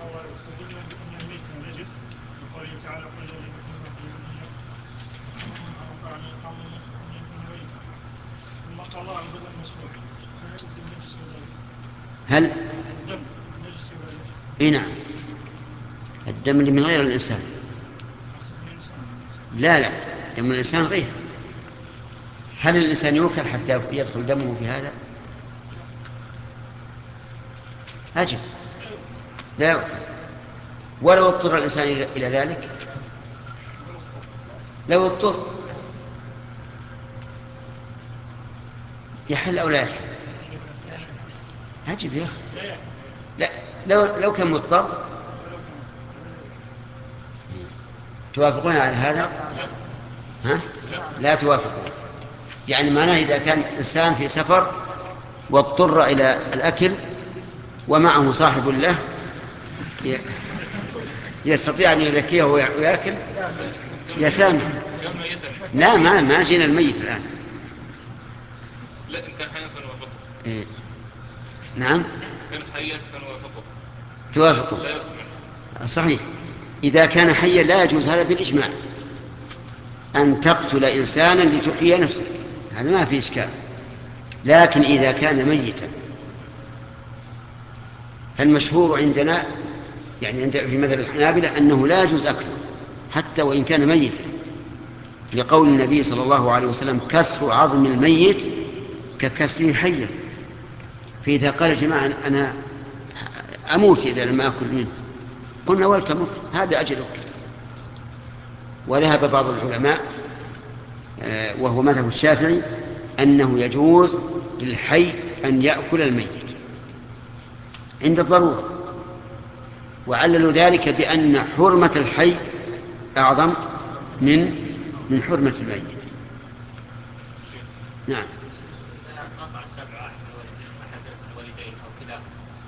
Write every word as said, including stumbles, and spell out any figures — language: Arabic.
يستدلون بأن الميت نجس وقوله تعالى قل لا يمكن أن يكون ميتا ثم قال الله عبد المسؤول فلا يبدو النجس وذلك. هل الدم نجس وذلك؟ اي نعم، الدم اللي من غير الإنسان. لا لا، دم الإنسان غير. هل الإنسان يوكل حتى يدخل دمه في هذا؟ أجل لا يوكل، ولو اضطر الإنسان إلى ذلك، لو اضطر يحل أو لا يحل. عجب يا أخي. لا، لو لو كان مضطر. توافقون على هذا؟ ها؟ لا توافقون. يعني معناه إذا كان إنسان في سفر واضطر إلى الأكل ومعه صاحب له يستطيع أن يذكيه ويأكل يسامح. لا، ما ما جينا الميت الآن. لا، إن كان حيا فنوافقه. إيه؟ نعم، كان حيا فنوافقه. توافقوا. صحيح، إذا كان حيا لا يجوز هذا بالإجماع، أن تقتل إنسانا لتحيي نفسك، هذا ما في إشكال. لكن إذا كان ميتا فالمشهور عندنا، يعني عند في مذهب الحنابلة، أنه لا يجوز أكله حتى وإن كان ميتا، لقول النبي صلى الله عليه وسلم كسر عظم الميت ككسره حيا. فإذا قال يا جماعة أنا أموت إذا لم أكل منه، قلنا ولتمت، هذا أجلك. وذهب بعض العلماء وهو مذهب الشافعي أنه يجوز للحي أن يأكل الميت عند الضرورة، وعللوا ذلك بأن حرمة الحي أعظم من من حرمة الميت. نعم. قطع السبع أحد الوالدين أو كذا